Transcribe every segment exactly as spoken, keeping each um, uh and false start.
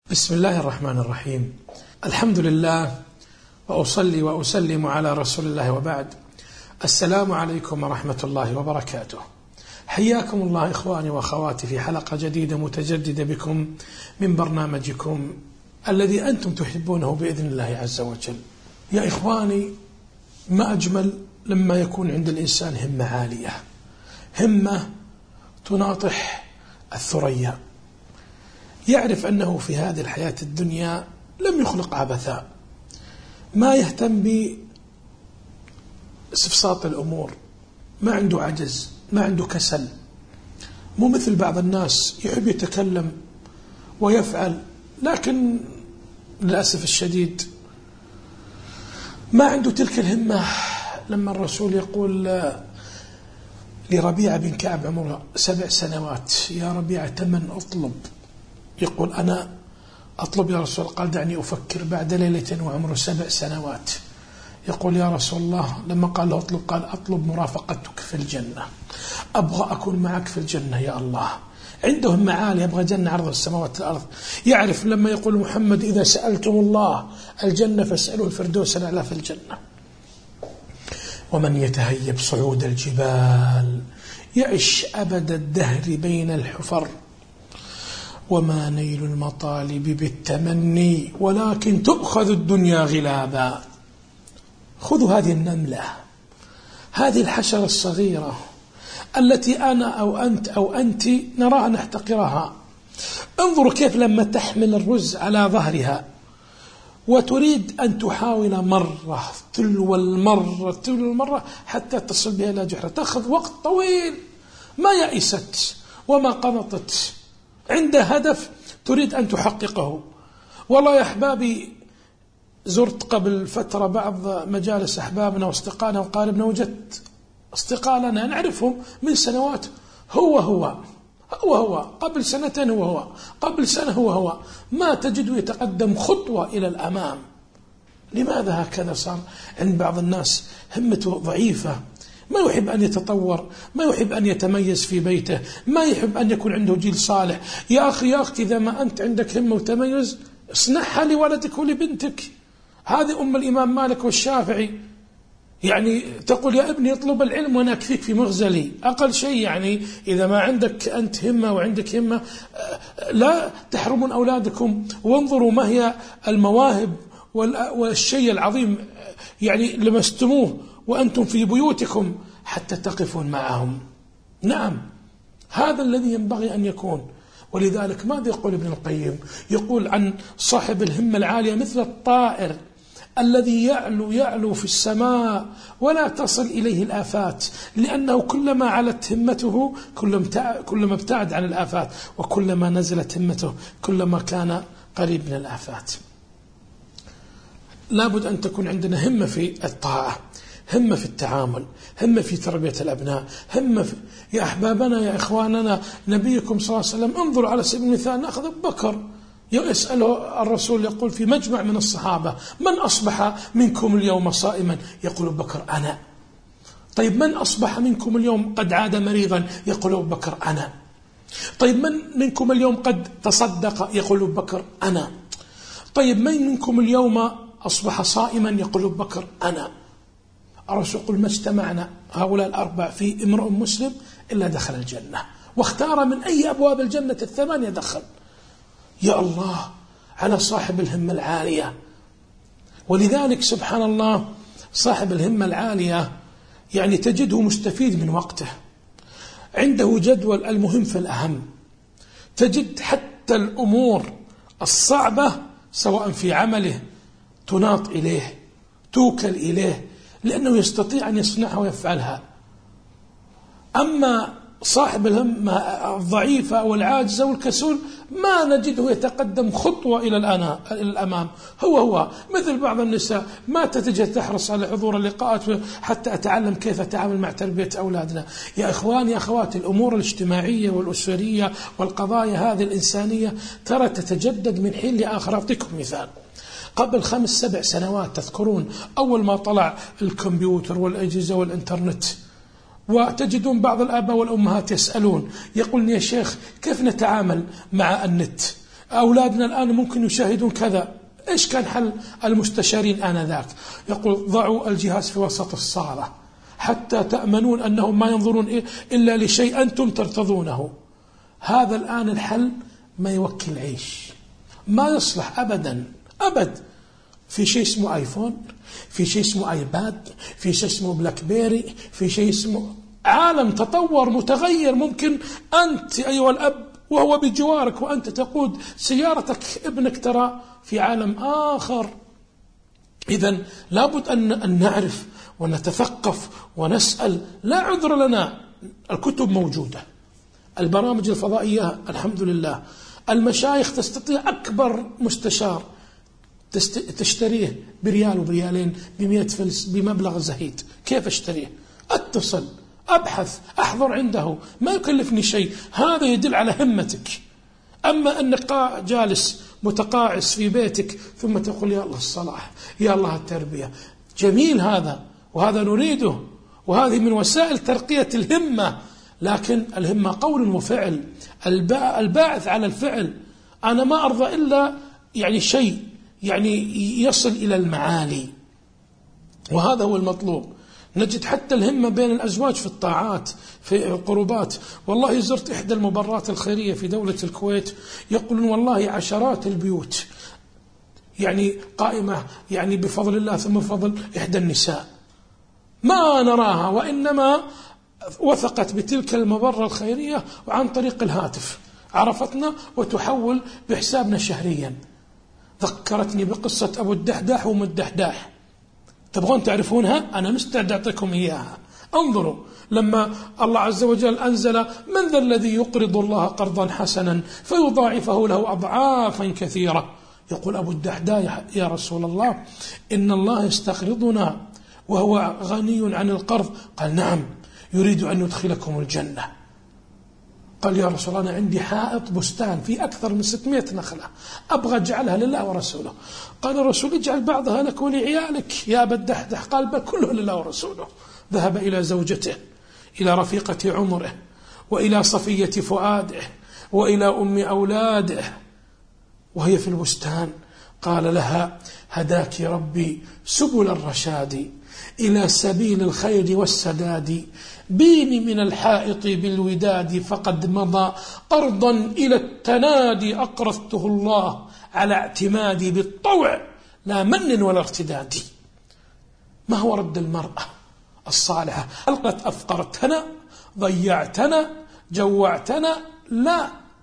بسم الله الرحمن الرحيم. الحمد لله وأصلي وأسلم على رسول الله وبعد. السلام عليكم ورحمة الله وبركاته. حياكم الله إخواني وأخواتي في حلقة جديدة متجددة بكم من برنامجكم الذي أنتم تحبونه بإذن الله عز وجل. يا إخواني، ما أجمل لما يكون عند الإنسان همة عالية، همة تناطح الثريا، يعرف أنه في هذه الحياة الدنيا لم يخلق عبثا، ما يهتم بسفساط الأمور، ما عنده عجز، ما عنده كسل، مو مثل بعض الناس يحب يتكلم ويفعل لكن للأسف الشديد ما عنده تلك الهمة. لما الرسول يقول لربيعة بن كعب عمره سبع سنوات: يا ربيعة تمن أطلب؟ يقول: أنا أطلب يا رسول. قال: دعني أفكر. بعد ليلة وعمره سبع سنوات يقول: يا رسول الله. لما قال له أطلب قال: أطلب مرافقتك في الجنة، أبغى أكون معك في الجنة يا الله. عندهم معالي، يبغى جنة عرض السماوات والأرض. يعرف لما يقول محمد: إذا سألتم الله الجنة فاسألوا الفردوس الأعلى في الجنة. ومن يتهيب صعود الجبال يعش أبد الدهر بين الحفر، وما نيل المطالب بالتمني ولكن تؤخذ الدنيا غلابا. خذوا هذه النملة، هذه الحشرة الصغيرة التي أنا أو أنت أو أنت نراها نحتقرها. انظروا كيف لما تحمل الرز على ظهرها وتريد أن تحاول مرة تلو المرة تلو المرة حتى تصل بها إلى جحرة، تأخذ وقت طويل، ما يأست وما قنطت، عندها هدف تريد أن تحققه. والله يا أحبابي، زرت قبل فترة بعض مجالس أحبابنا واصدقائنا وقاربنا، وجدت أصدقائنا نعرفهم من سنوات، هو هو هو هو قبل سنتين، هو هو قبل سنة، هو هو ما تجده يتقدم خطوة إلى الأمام. لماذا هكذا صار عند بعض الناس؟ همته ضعيفة، ما يحب أن يتطور، ما يحب أن يتميز في بيته، ما يحب أن يكون عنده جيل صالح. يا أخي يا أختي، إذا ما أنت عندك همة وتميز اصنعها لولدك ولبنتك. هذه أم الإمام مالك والشافعي، يعني تقول: يا ابني اطلب العلم وأنا أكفيك في مغزلي. أقل شيء يعني إذا ما عندك أنت همة وعندك همة لا تحرمون أولادكم. وانظروا ما هي المواهب والشيء العظيم يعني لمستموه وأنتم في بيوتكم حتى تقفون معهم. نعم، هذا الذي ينبغي أن يكون. ولذلك ماذا يقول ابن القيم؟ يقول عن صاحب الهمة العالية: مثل الطائر الذي يعلو يعلو في السماء ولا تصل إليه الآفات، لأنه كلما علت همته كلما ابتعد عن الآفات، وكلما نزلت همته كلما كان قريب من الآفات. لابد أن تكون عندنا همة في الطاعة، همة في التعامل، همة في تربية الأبناء، همة في... يا أحبابنا يا إخواننا، نبيكم صلى الله عليه وسلم، انظر على سبيل المثال نأخذ أبو بكر، يسأله الرسول يقول في مجمع من الصحابة: من أصبح منكم اليوم صائما؟ يقول أبو بكر: أنا. طيب من أصبح منكم اليوم قد عاد مريضا؟ يقول أبو بكر: أنا. طيب من منكم اليوم قد تصدق؟ يقول أبو بكر: أنا. طيب من منكم اليوم أصبح صائما؟ يقول أبو بكر: أنا. الرسول يقول: ما اجتمعنا هؤلاء الأربع في امرؤ مسلم إلا دخل الجنة، واختار من أي أبواب الجنة الثمانية دخل. يا الله على صاحب الهمة العالية. ولذلك سبحان الله، صاحب الهمة العالية يعني تجده مستفيد من وقته، عنده جدول المهم في الأهم، تجد حتى الأمور الصعبة سواء في عمله تناط إليه، توكل إليه، لأنه يستطيع أن يصنعها ويفعلها. أما صاحب الهمة الضعيفة والعاجزة والكسول ما نجده يتقدم خطوة إلى الأمام. هو هو مثل بعض النساء، ما تتجه تحرص على حضور اللقاءات حتى أتعلم كيف أتعامل مع تربية أولادنا. يا إخواني يا أخواتي، الأمور الاجتماعية والأسرية والقضايا هذه الإنسانية ترى تتجدد من حين لآخر. أعطيكم مثال: قبل خمس سبع سنوات تذكرون أول ما طلع الكمبيوتر والأجهزة والإنترنت، وتجدون بعض الآباء والأمهات يسألون، يقولون: يا شيخ كيف نتعامل مع النت؟ أولادنا الآن ممكن يشاهدون كذا. إيش كان حل المستشارين آنذاك؟ يقول ضعوا الجهاز في وسط الصالة حتى تأمنون أنهم ما ينظرون إيه إلا لشيء أنتم ترتضونه. هذا الآن الحل ما يوكل عيش، ما يصلح أبدا أبد. في شيء اسمه آيفون، في شيء اسمه آيباد، في شيء اسمه بلاك بيري، في شيء اسمه عالم تطور متغير. ممكن أنت أيها الأب وهو بجوارك وأنت تقود سيارتك، ابنك ترى في عالم آخر. إذن لابد أن نعرف ونتثقف ونسأل. لا عذر لنا، الكتب موجودة، البرامج الفضائية الحمد لله، المشايخ تستطيع أكبر مستشار تشتريه بريال وبريالين بمئة فلس بمبلغ زهيد. كيف اشتريه؟ اتصل، أبحث، أحضر عنده، ما يكلفني شيء. هذا يدل على همتك. أما أنك جالس متقاعس في بيتك ثم تقول يا الله الصلاح، يا الله التربية، جميل هذا وهذا نريده، وهذه من وسائل ترقية الهمة، لكن الهمة قول وفعل، الباعث على الفعل. أنا ما أرضى إلا يعني شيء يعني يصل إلى المعالي، وهذا هو المطلوب. نجد حتى الهمة بين الأزواج في الطاعات، في القربات. والله زرت إحدى المبرات الخيرية في دولة الكويت، يقولون والله عشرات البيوت يعني قائمة يعني بفضل الله ثم بفضل إحدى النساء ما نراها، وإنما وثقت بتلك المبرة الخيرية وعن طريق الهاتف عرفتنا وتحول بحسابنا شهريا. ذكرتني بقصة أبو الدحداح وأم الدحداح. تبغون تعرفونها؟ أنا مستعد أعطيكم إياها. انظروا لما الله عز وجل أنزل من ذا الذي يقرض الله قرضا حسنا فيضاعفه له أضعافا كثيرة. يقول أبو الدحداح يا رسول الله إن الله يستقرضنا وهو غني عن القرض. قال نعم، يريد أن يدخلكم الجنة. قال يا رسول الله أنا عندي حائط بستان في أكثر من ستمائة نخلة أبغى أجعلها لله ورسوله. قال الرسول اجعل بعضها لك ولعيالك يا أبا الدحدح. قال بل كله لله ورسوله. ذهب إلى زوجته، إلى رفيقة عمره، وإلى صفية فؤاده، وإلى أم أولاده، وهي في البستان. قال لها هداك ربي سبل الرشاد إلى سبيل الخير والسداد، بيني من الحائط بالوداد فقد مضى قرضا إلى التنادي أقرضته الله على اعتمادي بالطوع لا من ولا ارتداد. ما هو رد المرأة الصالحة؟ ألقت أفقرتنا، ضيعتنا، جوعتنا؟ لا،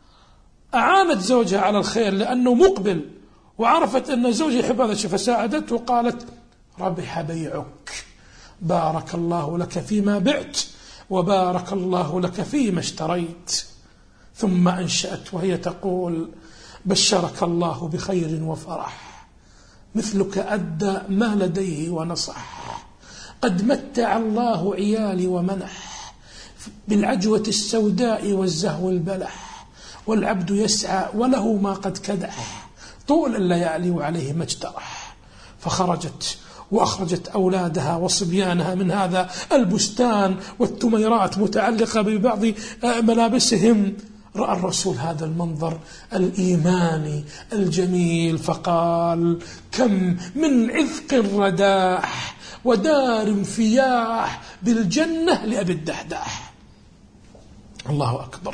أعانت زوجها على الخير لأنه مقبل، وعرفت أن زوجها يحب هذا الشيء فساعدته وقالت ربح بيعك، بارك الله لك فيما بعت وبارك الله لك فيما اشتريت. ثم أنشأت وهي تقول بشرك الله بخير وفرح، مثلك أدى ما لديه ونصح، قد متع الله عيالي ومنح، بالعجوة السوداء والزهو البلح، والعبد يسعى وله ما قد كدح، طول الليالي وعليه ما اجترح. فخرجت وأخرجت أولادها وصبيانها من هذا البستان والتميرات متعلقة ببعض ملابسهم. رأى الرسول هذا المنظر الإيماني الجميل فقال كم من عذق رداح ودار فياح بالجنة لأبي الدحداح. الله أكبر.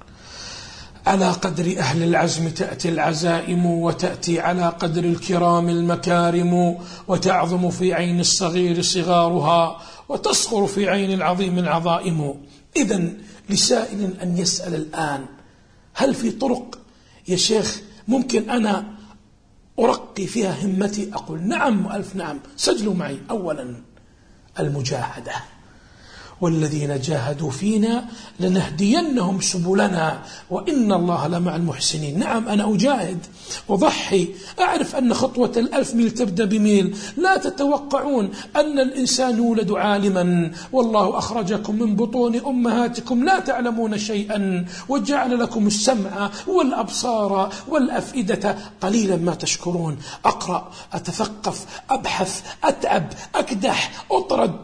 على قدر أهل العزم تأتي العزائم، وتأتي على قدر الكرام المكارم، وتعظم في عين الصغير صغارها، وتصغر في عين العظيم العظائم. إذن لسائل أن يسأل الآن هل في طرق يا شيخ ممكن أنا أرقي فيها همتي؟ أقول نعم وألف نعم. سجلوا معي. أولا المجاهدة، والذين جاهدوا فينا لنهدينهم سبلنا وإن الله لمع المحسنين. نعم أنا أجاهد، أضحي، أعرف أن خطوة الألف ميل تبدأ بميل. لا تتوقعون أن الإنسان يولد عالما، والله أخرجكم من بطون أمهاتكم لا تعلمون شيئا، وجعل لكم السمع والأبصار والأفئدة، قليلا ما تشكرون. أقرأ، أتثقف، أبحث، أتعب، أكدح، أطرد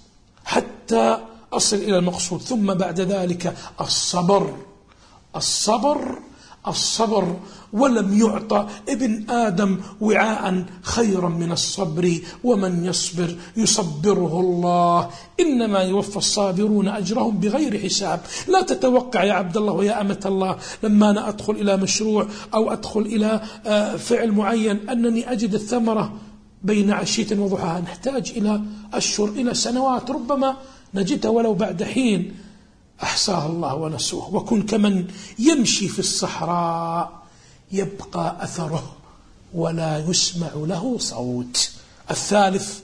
حتى أصل إلى المقصود. ثم بعد ذلك الصبر. الصبر الصبر، ولم يعطى ابن آدم وعاء خيرا من الصبر، ومن يصبر يصبره الله، إنما يوفى الصابرون أجرهم بغير حساب. لا تتوقع يا عبد الله ويا أمة الله لما أنا أدخل إلى مشروع أو أدخل إلى فعل معين أنني أجد الثمرة بين عشية وضحاها. نحتاج إلى أشهر، إلى سنوات، ربما نجدها ولو بعد حين أحصاها الله ونسوه. وكن كمن يمشي في الصحراء يبقى أثره ولا يسمع له صوت. الثالث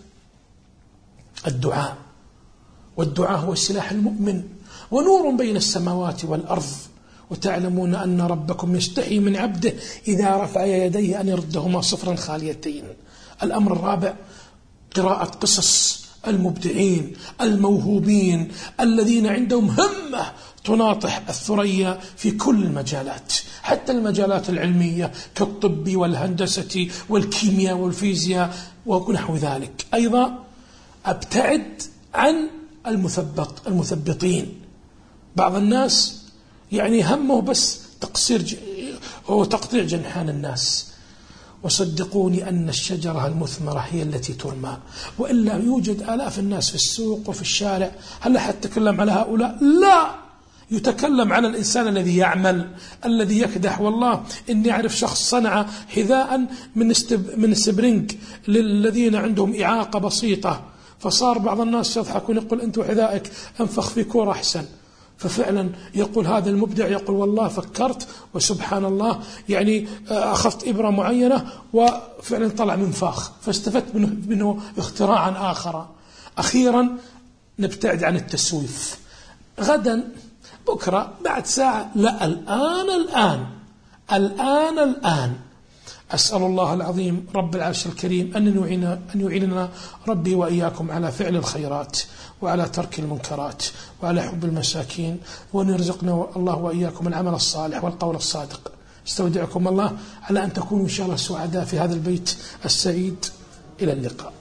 الدعاء، والدعاء هو سلاح المؤمن ونور بين السماوات والأرض. وتعلمون أن ربكم يستحي من عبده إذا رفع يديه أن يردهما صفرا خاليتين. الأمر الرابع قراءة قصص المبدعين الموهوبين الذين عندهم همة تناطح الثريا في كل المجالات، حتى المجالات العلمية كالطب والهندسة والكيمياء والفيزياء ونحو ذلك. أيضا أبتعد عن المثبط المثبطين. بعض الناس يعني همه بس تقصير ج... هو تقطيع جنحان الناس. وصدقوني أن الشجرة المثمرة هي التي ترمى، وإلا يوجد آلاف الناس في السوق وفي الشارع. هل أحد تكلم على هؤلاء؟ لا، يتكلم عن الإنسان الذي يعمل، الذي يكدح. والله إني أعرف شخص صنع حذاء من من سبرينج للذين عندهم إعاقة بسيطة، فصار بعض الناس يضحكون يقول أنت وحذائك أنفخ في كورة أحسن. ففعلا يقول هذا المبدع يقول والله فكرت وسبحان الله يعني أخذت إبرة معينة وفعلا طلع منفاخ، فاستفدت منه, منه اختراعا آخر. أخيرا نبتعد عن التسويف. غدا بكرة بعد ساعة، لا، الآن الآن الآن الآن. أسأل الله العظيم رب العرش الكريم أن يعيننا, أن يعيننا ربي وإياكم على فعل الخيرات وعلى ترك المنكرات وعلى حب المساكين، وأن يرزقنا الله وإياكم العمل الصالح والقول الصادق. استودعكم الله على أن تكونوا إن شاء الله سعداء في هذا البيت السعيد. إلى اللقاء.